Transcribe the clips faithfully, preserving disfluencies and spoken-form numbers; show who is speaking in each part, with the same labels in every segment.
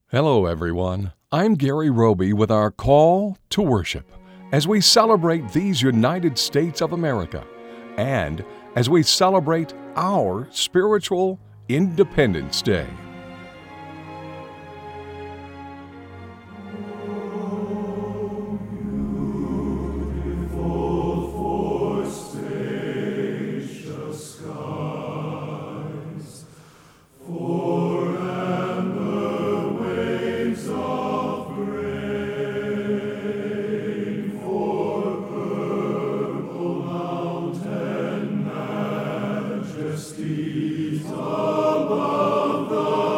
Speaker 1: Hello, everyone. I'm Gary Roby with our call to worship as we celebrate these United States of America and as we celebrate our spiritual Independence Day.
Speaker 2: Above the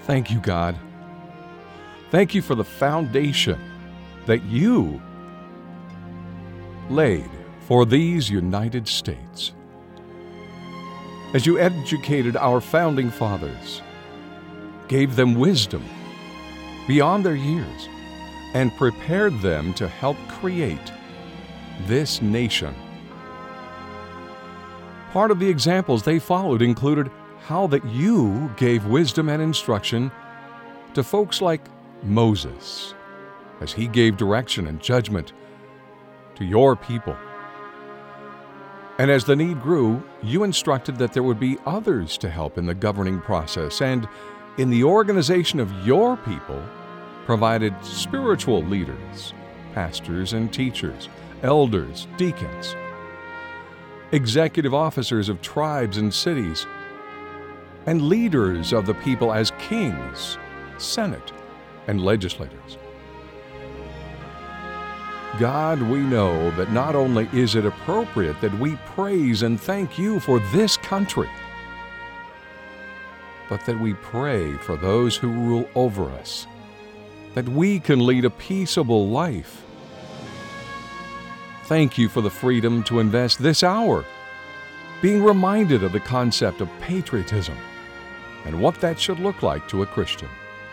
Speaker 1: Thank you, God. Thank you for the foundation that you laid for these United States. As you educated our founding fathers, gave them wisdom beyond their years, and prepared them to help create this nation. Part of the examples they followed included how that you gave wisdom and instruction to folks like Moses, as he gave direction and judgment to your people. And as the need grew, you instructed that there would be others to help in the governing process, and in the organization of your people, provided spiritual leaders, pastors and teachers, elders, deacons, executive officers of tribes and cities, and leaders of the people as kings, senate, and legislators. God, we know that not only is it appropriate that we praise and thank you for this country, but that we pray for those who rule over us, that we can lead a peaceable life. Thank you for the freedom to invest this hour being reminded of the concept of patriotism and what that should look like to a Christian.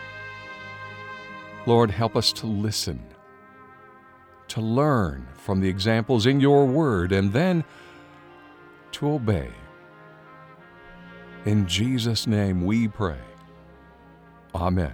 Speaker 1: Lord, help us to listen, to learn from the examples in your word, and then to obey. In Jesus' name we pray. Amen.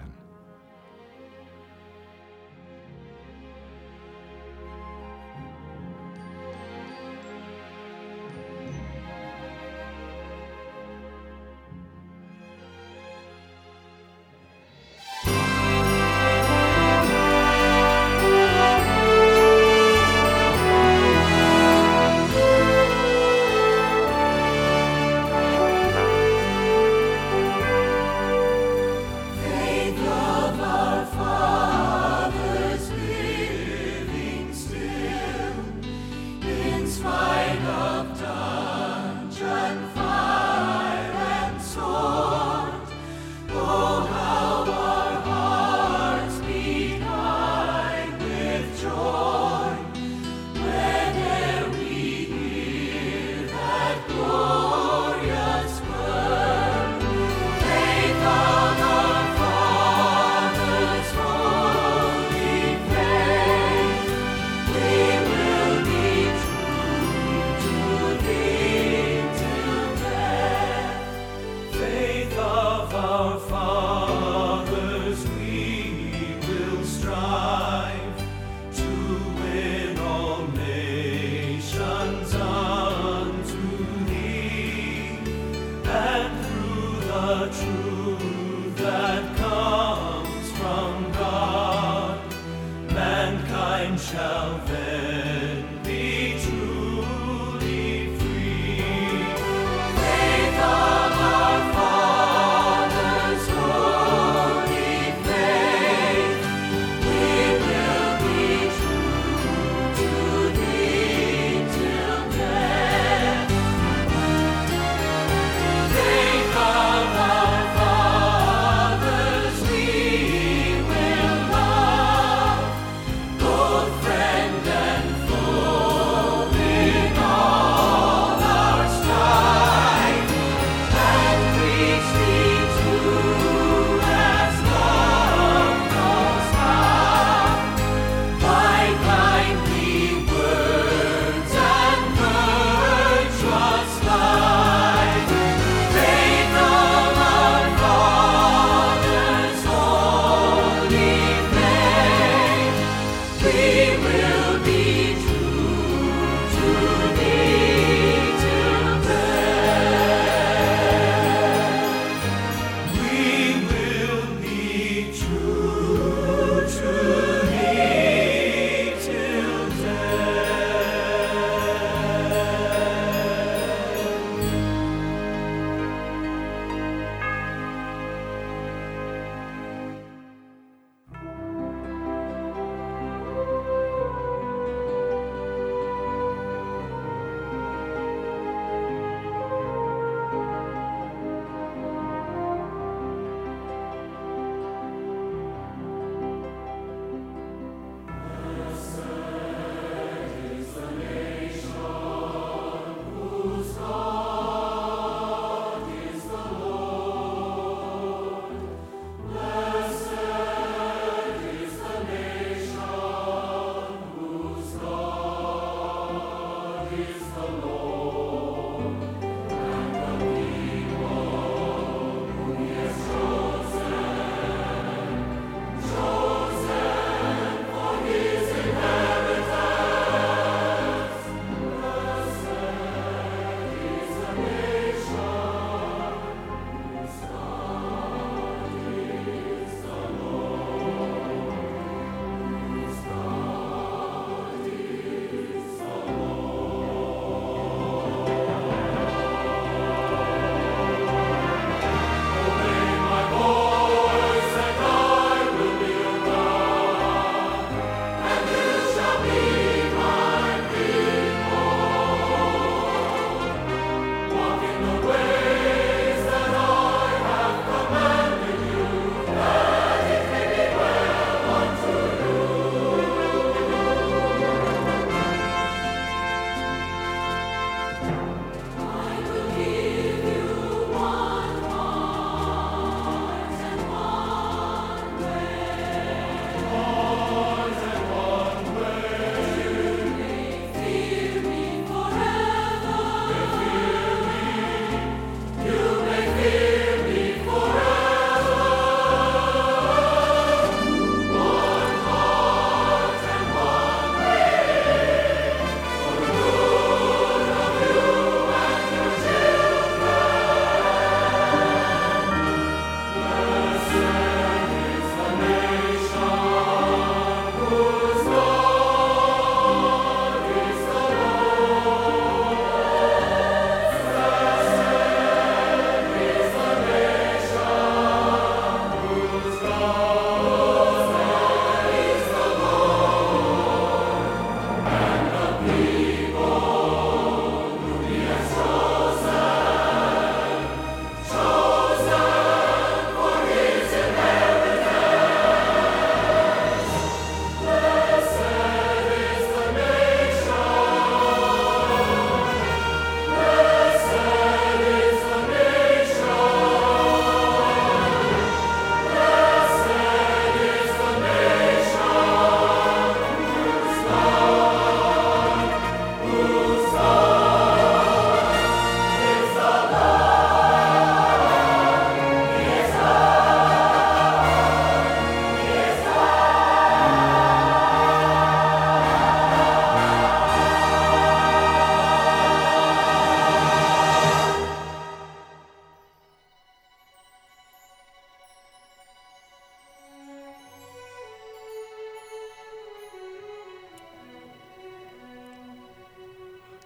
Speaker 2: Friend and foe.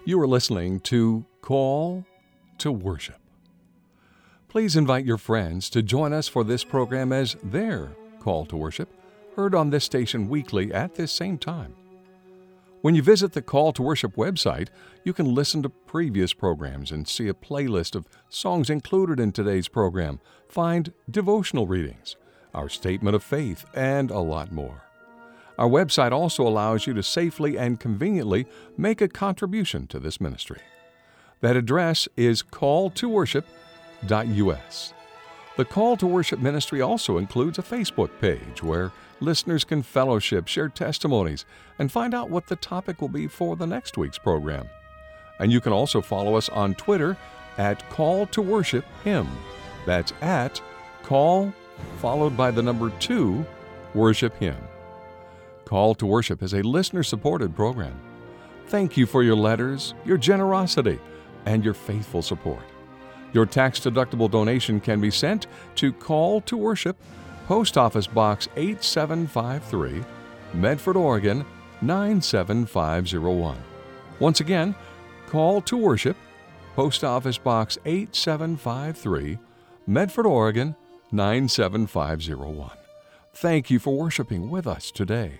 Speaker 1: You are listening to Call to Worship. Please invite your friends to join us for this program as their Call to Worship, heard on this station weekly at this same time. When you visit the Call to Worship website, you can listen to previous programs and see a playlist of songs included in today's program, find devotional readings, our statement of faith, and a lot more. Our website also allows you to safely and conveniently make a contribution to this ministry. That address is call to worship dot u s. The Call to Worship ministry also includes a Facebook page where listeners can fellowship, share testimonies, and find out what the topic will be for the next week's program. And you can also follow us on Twitter at Call to Worship Him. That's at Call followed by the number two, Worship Him. Call to Worship is a listener-supported program. Thank you for your letters, your generosity, and your faithful support. Your tax-deductible donation can be sent to Call to Worship, Post Office Box eight seven five three, Medford, Oregon nine seven five zero one. Once again, Call to Worship, Post Office Box eight seven five three, Medford, Oregon nine seven five zero one. Thank you for worshiping with us today.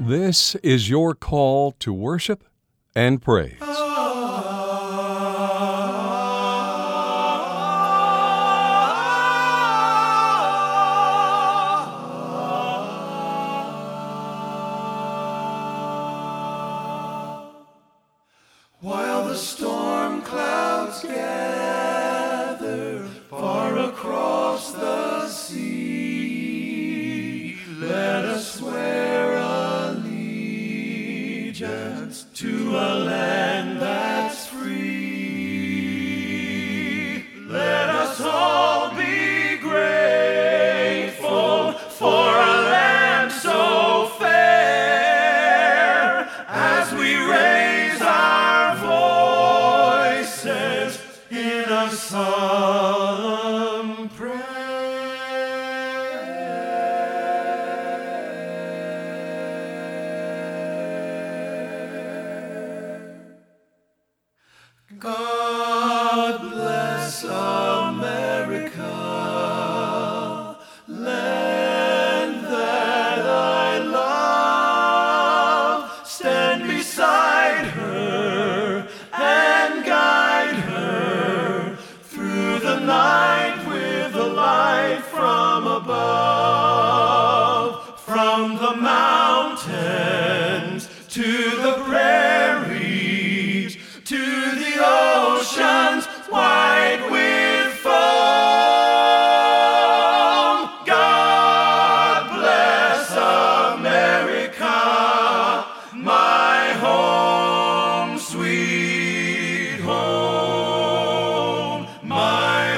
Speaker 1: This is your call to worship and praise.
Speaker 2: While the storm clouds gather far across the sea, let us swear allegiance to a land that's free. Let us all be grateful for a land so fair as we raise our voices in a solemn prayer. God bless America, land that I love. Stand beside her and guide her through the night with the light from above. From the mountains to the prairies, to the oceans wide with foam. God bless America, my home, sweet home, my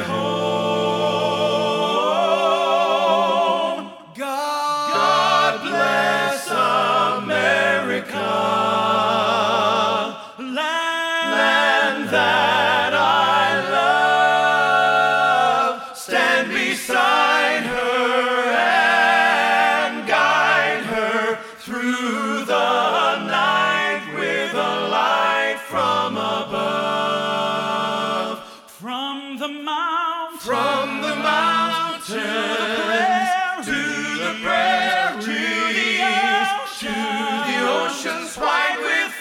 Speaker 2: home. God, God bless America, land that I love. Stand beside her and guide her through the night with a light from above. From the mountains, from the mountains to the prairies, to the oceans, to the oceans white with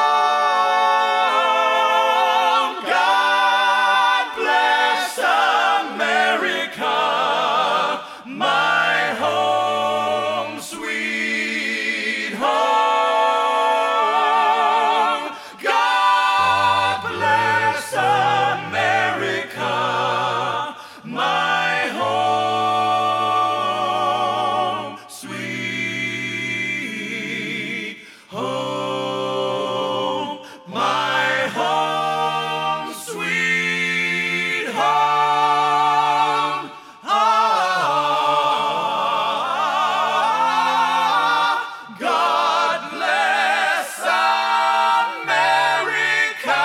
Speaker 2: foam. God bless America, my home, sweet home. God bless America, my home, sweet home, my home, sweet home. Ah, God bless America.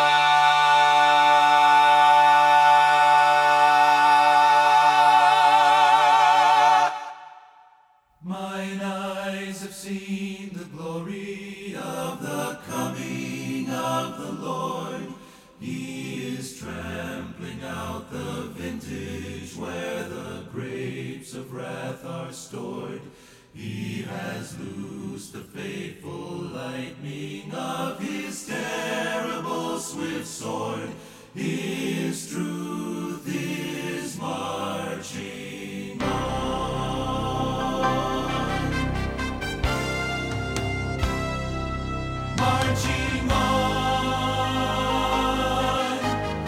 Speaker 2: Mine eyes have seen the glory of the coming of the Lord. He is trampling out the vintage where the grapes of wrath are stored. He has loosed the fateful lightning of his terrible swift sword. His truth is marching on, marching on.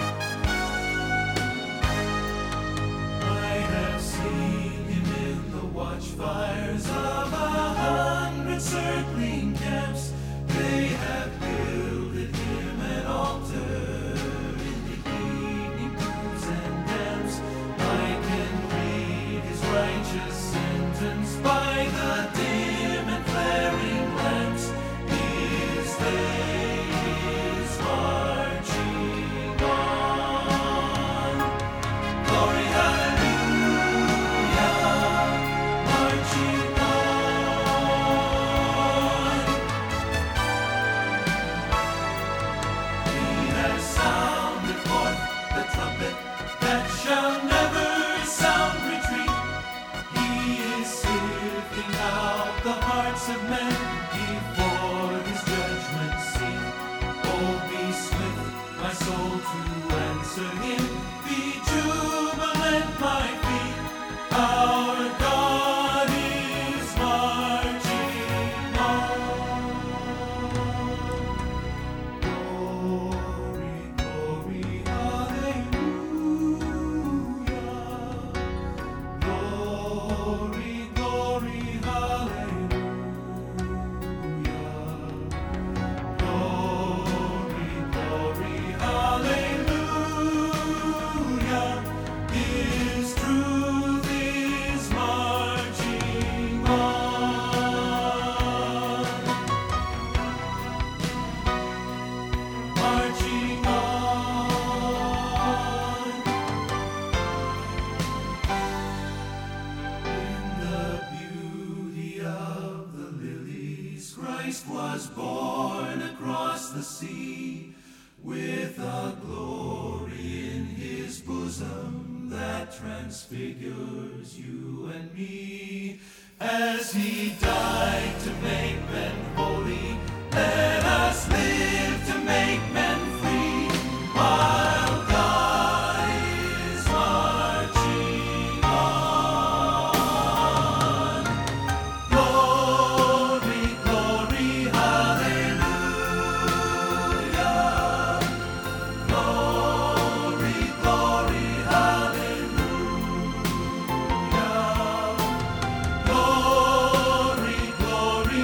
Speaker 2: I have seen him in the watchfires of a hundred circling camps. They have builded him an altar in the evening dews and damps. I can read his righteous sentence by the dim and flaring lamps. His day is marching on. Glory, hallelujah, marching on. He has sounded forth the trumpet that shall never sound retreat. He is sifting out the hearts of men. before his judgment seat. Oh, be swift, my soul, to answer him. Be jubilant, my feet. Our God is marching on. Glory, glory, hallelujah. Glory, glory, hallelujah. Glory, glory, hallelujah. His truth is marching on. Marching on. In the beauty of the lilies, Christ was born across the sea, with a glory in his bosom that transfigures you and me. As he died to make men holy, let us live to make men free, while God is marching on. Glory, glory, hallelujah. Glory, glory, hallelujah. Glory, glory,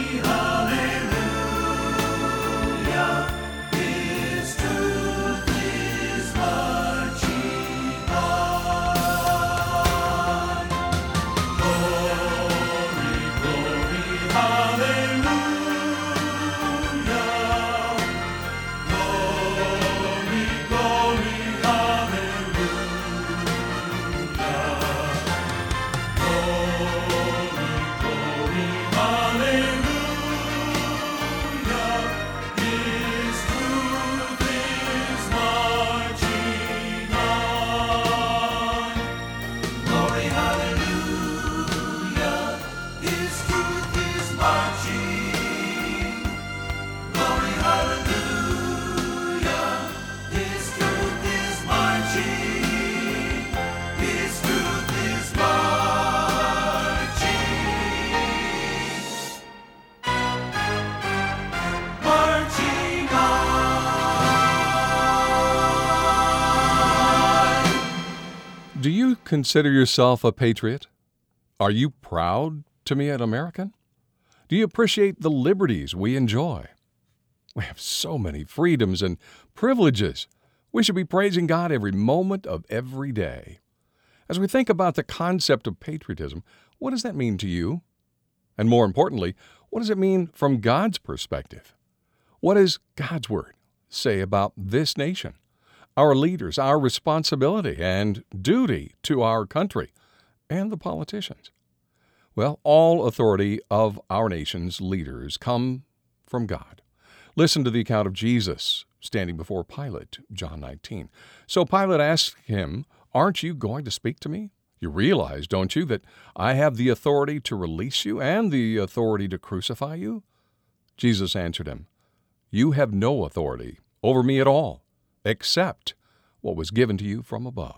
Speaker 2: hallelujah. His truth is marching on. Glory, glory, hallelujah. Glory, glory, hallelujah. Glory, glory, hallelujah. His truth is marching on. Glory, hallelujah. His truth is marching. Glory, hallelujah. His truth is marching. His truth is marching. Marching on.
Speaker 1: Do you consider yourself a patriot? Are you proud to be an American? Do you appreciate the liberties we enjoy? We have so many freedoms and privileges. We should be praising God every moment of every day. As we think about the concept of patriotism, what does that mean to you? And more importantly, what does it mean from God's perspective? What does God's Word say about this nation, our leaders, our responsibility and duty to our country, and the politicians? Well, all authority of our nation's leaders come from God. Listen to the account of Jesus standing before Pilate, John nineteen. So Pilate asked him, "Aren't you going to speak to me? You realize, don't you, that I have the authority to release you and the authority to crucify you?" Jesus answered him, "You have no authority over me at all, except what was given to you from above."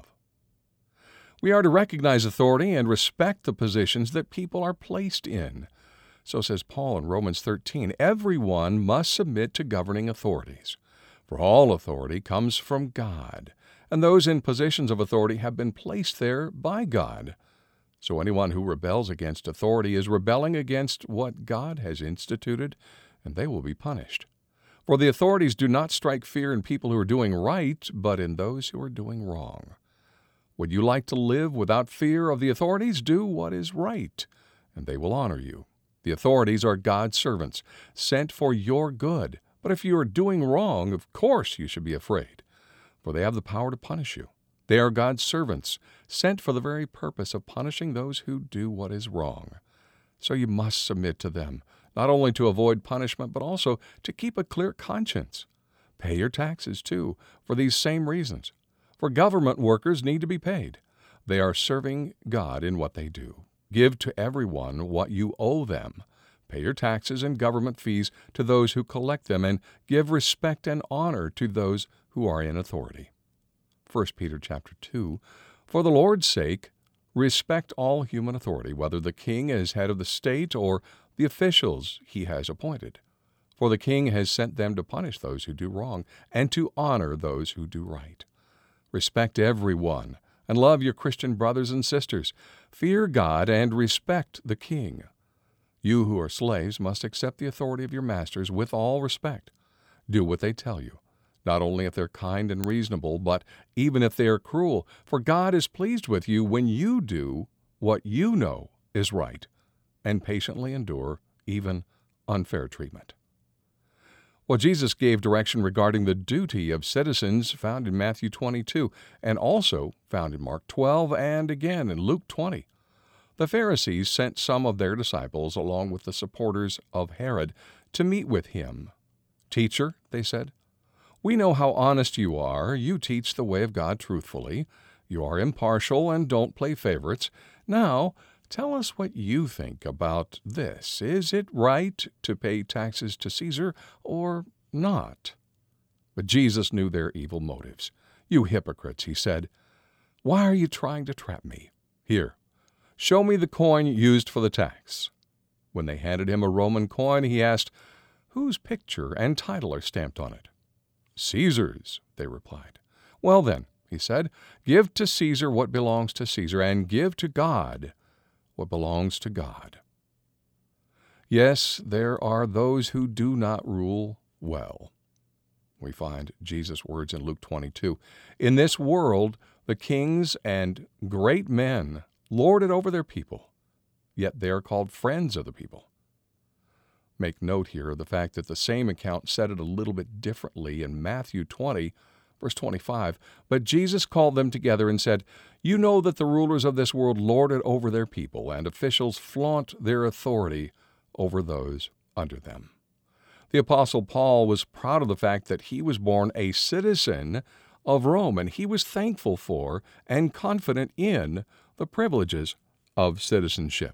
Speaker 1: We are to recognize authority and respect the positions that people are placed in. So says Paul in Romans thirteen, everyone must submit to governing authorities, for all authority comes from God, and those in positions of authority have been placed there by God. So anyone who rebels against authority is rebelling against what God has instituted, and they will be punished. For the authorities do not strike fear in people who are doing right, but in those who are doing wrong. Would you like to live without fear of the authorities? Do what is right, and they will honor you. The authorities are God's servants, sent for your good. But if you are doing wrong, of course you should be afraid, for they have the power to punish you. They are God's servants, sent for the very purpose of punishing those who do what is wrong. So you must submit to them, not only to avoid punishment, but also to keep a clear conscience. Pay your taxes, too, for these same reasons. For government workers need to be paid. They are serving God in what they do. Give to everyone what you owe them. Pay your taxes and government fees to those who collect them, and give respect and honor to those who are in authority. First Peter chapter two, For the Lord's sake, respect all human authority, whether the king is head of the state or the officials he has appointed. For the king has sent them to punish those who do wrong and to honor those who do right. Respect everyone and love your Christian brothers and sisters. Fear God and respect the king. You who are slaves must accept the authority of your masters with all respect. Do what they tell you, not only if they're kind and reasonable, but even if they are cruel, for God is pleased with you when you do what you know is right and patiently endure even unfair treatment. Well, Jesus gave direction regarding the duty of citizens found in Matthew twenty-two and also found in Mark twelve and again in Luke twenty. The Pharisees sent some of their disciples along with the supporters of Herod to meet with him. Teacher, they said, we know how honest you are. You teach the way of God truthfully. You are impartial and don't play favorites. Now, tell us what you think about this. Is it right to pay taxes to Caesar or not? But Jesus knew their evil motives. You hypocrites, he said, why are you trying to trap me? Here, show me the coin used for the tax. When they handed him a Roman coin, he asked, whose picture and title are stamped on it? Caesar's, they replied. Well then, he said, give to Caesar what belongs to Caesar, and give to God what belongs to God. Yes, there are those who do not rule well. We find Jesus' words in Luke twenty-two. In this world, the kings and great men lord it over their people, yet they are called friends of the people. Make note here of the fact that the same account said it a little bit differently in Matthew twenty, verse twenty-five. But Jesus called them together and said, you know that the rulers of this world lord it over their people, and officials flaunt their authority over those under them. The Apostle Paul was proud of the fact that he was born a citizen of Rome, and he was thankful for and confident in the privileges of citizenship.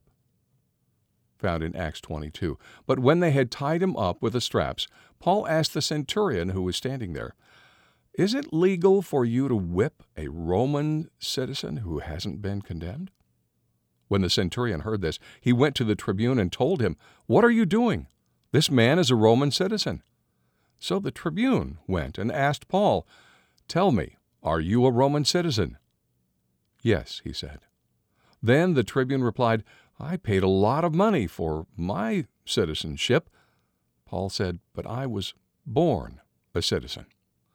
Speaker 1: Found in Acts twenty-two. But when they had tied him up with the straps, Paul asked the centurion who was standing there, is it legal for you to whip a Roman citizen who hasn't been condemned? When the centurion heard this, he went to the tribune and told him, what are you doing? This man is a Roman citizen. So the tribune went and asked Paul, tell me, are you a Roman citizen? Yes, he said. Then the tribune replied, I paid a lot of money for my citizenship. Paul said, but I was born a citizen.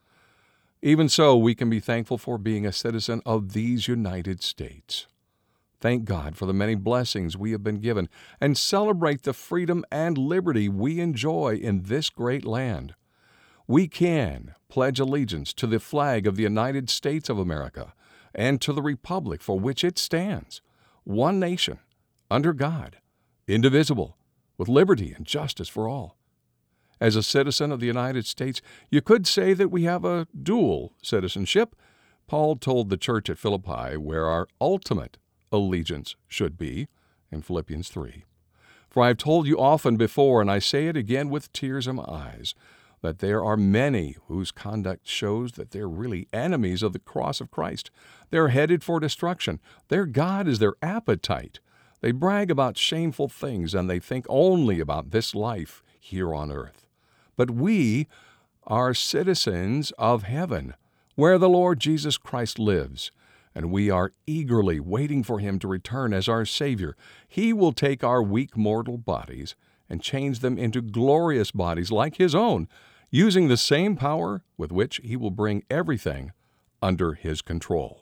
Speaker 1: Even so, we can be thankful for being a citizen of these United States. Thank God for the many blessings we have been given and celebrate the freedom and liberty we enjoy in this great land. We can pledge allegiance to the flag of the United States of America and to the republic for which it stands, one nation, under God, indivisible, with liberty and justice for all. As a citizen of the United States, you could say that we have a dual citizenship. Paul told the church at Philippi where our ultimate allegiance should be, in Philippians three. For I have told you often before, and I say it again with tears in my eyes, that there are many whose conduct shows that they're really enemies of the cross of Christ. They're headed for destruction. Their God is their appetite. They brag about shameful things, and they think only about this life here on earth. But we are citizens of heaven, where the Lord Jesus Christ lives, and we are eagerly waiting for him to return as our Savior. He will take our weak mortal bodies and change them into glorious bodies like his own, using the same power with which he will bring everything under his control.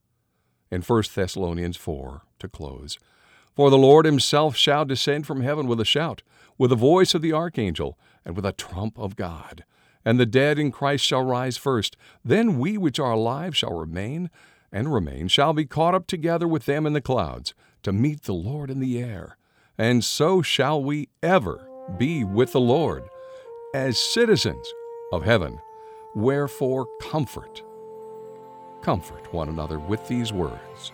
Speaker 1: In First Thessalonians four, to close, for the Lord himself shall descend from heaven with a shout, with the voice of the archangel, and with a trump of God. And the dead in Christ shall rise first. Then we which are alive shall remain, and remain, shall be caught up together with them in the clouds, to meet the Lord in the air. And so shall we ever be with the Lord, as citizens of heaven. Wherefore comfort, comfort one another with these words.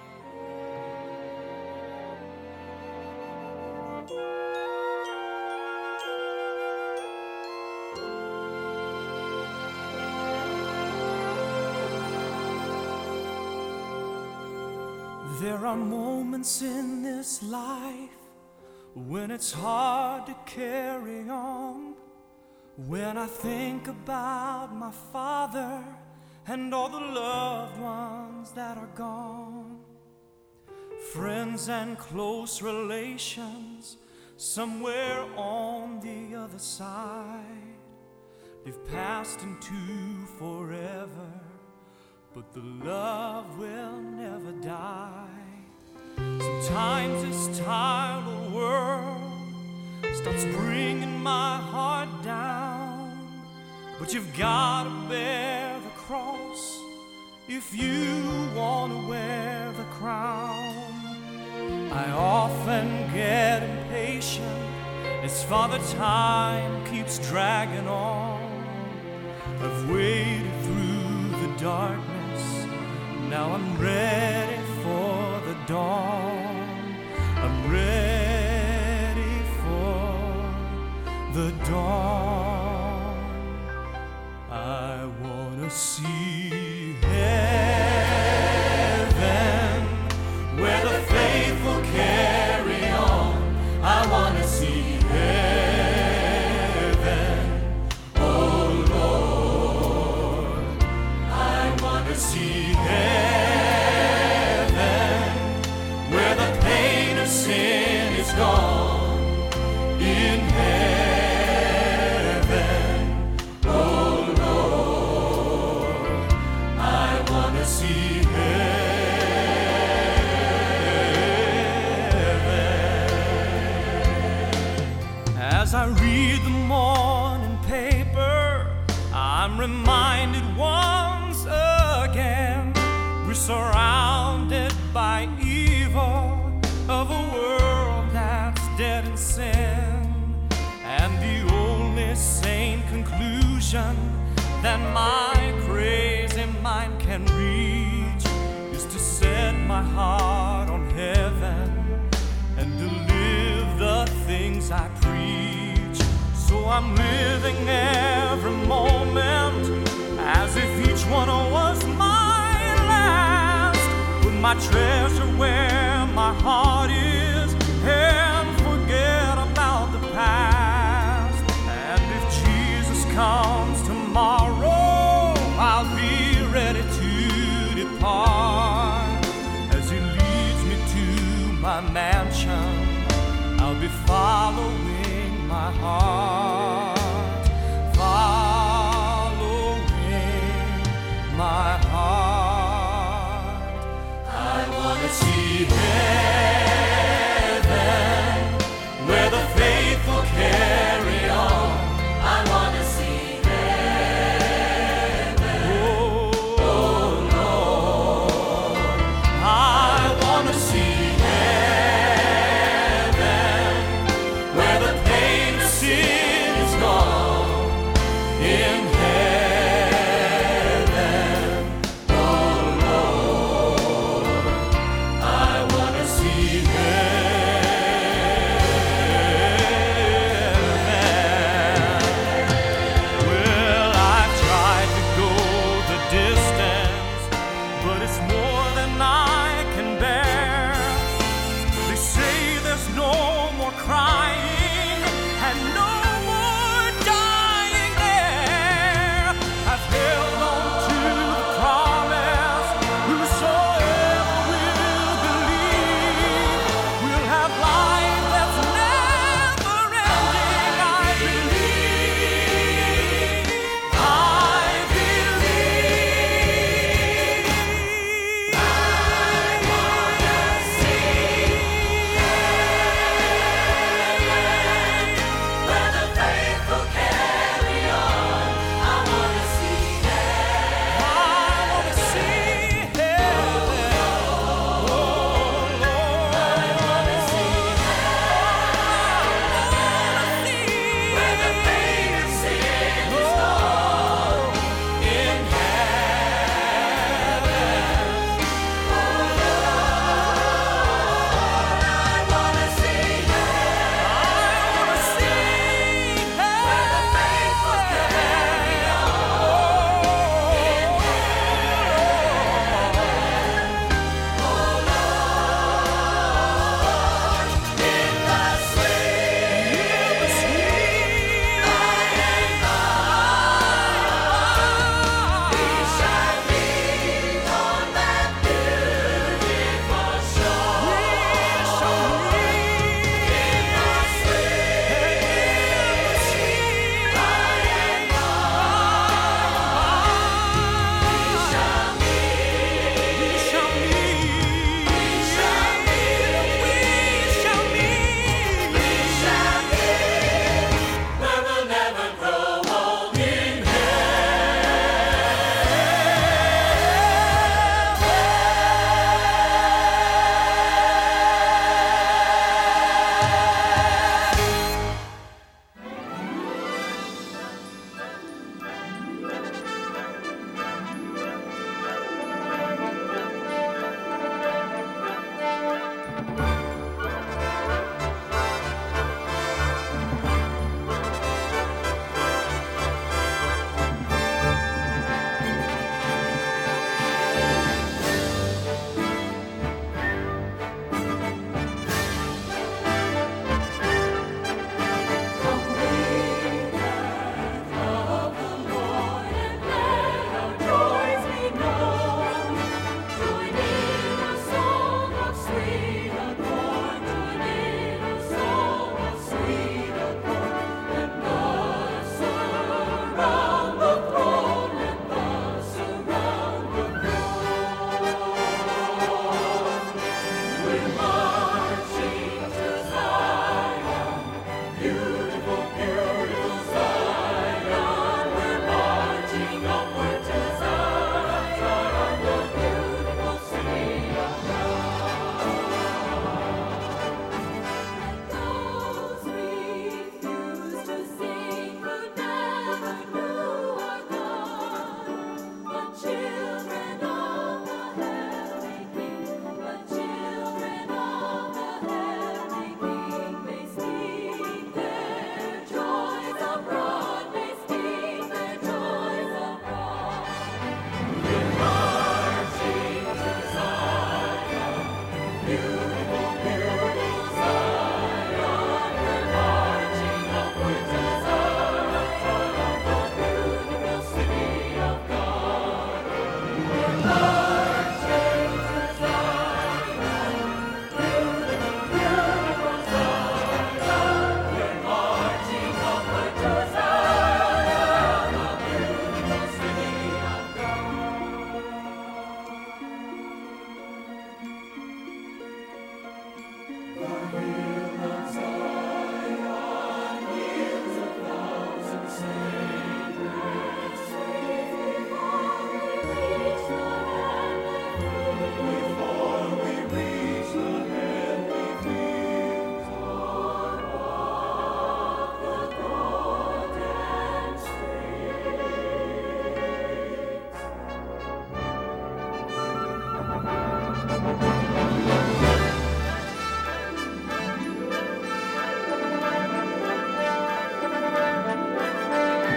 Speaker 3: There are moments in this life when it's hard to carry on. When I think about my father and all the loved ones that are gone, friends and close relations somewhere on the other side, they've passed into forever, but the love will never die. Sometimes this tired world starts bringing my heart down, but you've got to bear the cross if you want to wear the crown. I often get impatient as Father Time keeps dragging on. I've waited through the darkness, now I'm ready for the dawn. I'm ready for the dawn. I wanna see heaven where the faithful carry on. I wanna see heaven, oh Lord. I wanna see heaven where the pain of sin is gone. In heaven, oh Lord, I wanna see heaven. As I read the morning paper, I'm reminded once again we're surrounded by evil, of a world that's dead in sin. And the only sane conclusion that my crazy mind can reach is to set my heart on heaven and to live the things I preach. So I'm living every moment as if each one was my last. Put my treasure where my heart is and forget about the past. And if Jesus comes tomorrow, I'll be ready to depart. As he leads me to my mansion, I'll be following my heart, following my heart. I wanna see heaven where the faithful carry on. I wanna see heaven, oh, oh Lord. I wanna see heaven where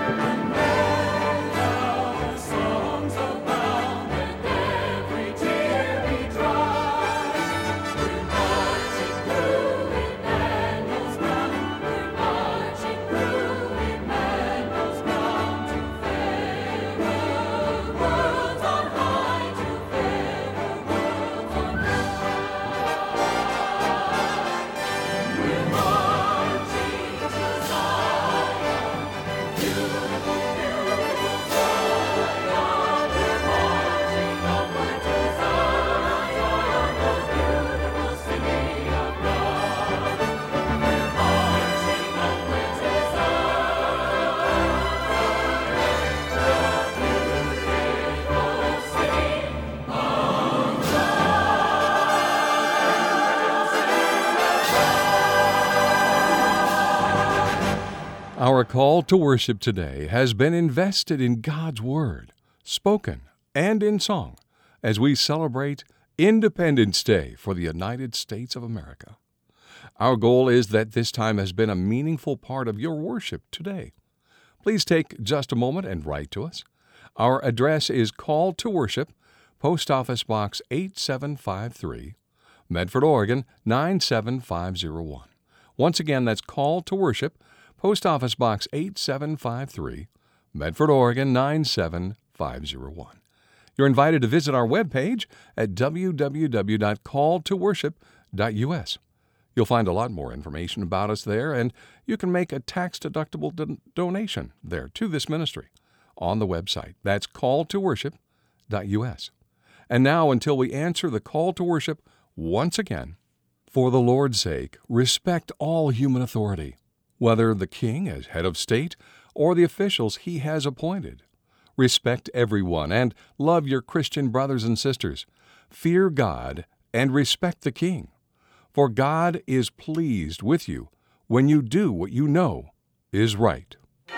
Speaker 1: Our call to worship today has been invested in God's Word, spoken and in song, as we celebrate Independence Day for the United States of America. Our goal is that this time has been a meaningful part of your worship today. Please take just a moment and write to us. Our address is Call to Worship, Post Office Box eight seven five three, Medford, Oregon nine seven five zero one. Once again, that's Call to Worship, Post Office Box eight seven five three, Medford, Oregon nine seven five zero one. You're invited to visit our webpage at w w w dot call to worship dot u s. You'll find a lot more information about us there, and you can make a tax-deductible don- donation there to this ministry on the website. That's call to worship dot u s. And now, until we answer the call to worship once again, for the Lord's sake, respect all human authority, whether the king as head of state or the officials he has appointed. Respect everyone and love your Christian brothers and sisters. Fear God and respect the king. For God is pleased with you when you do what you know is right.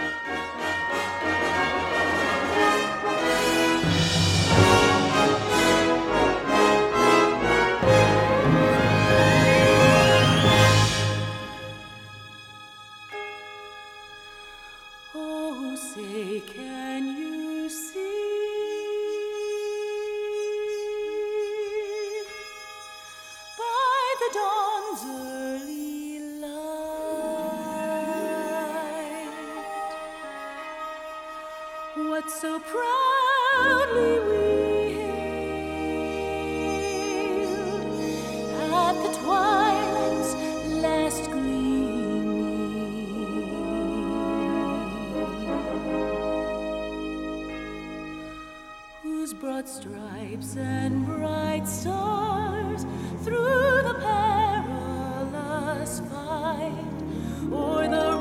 Speaker 3: Oh, say, can you see by the dawn's early light what so proudly we hailed at the twilight's last whose broad stripes and bright stars through the perilous fight o'er the